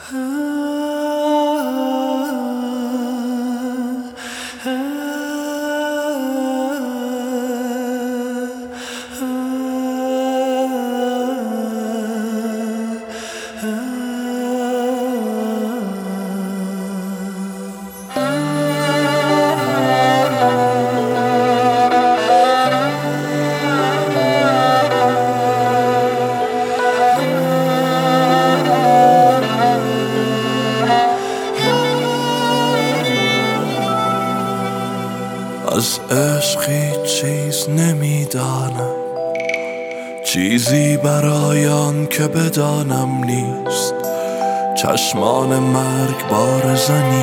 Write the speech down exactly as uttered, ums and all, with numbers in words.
از عشق هیچ چیز نمیدانم، چیزی برای آن که بدانم نیست. چشمان مرگ بار زنی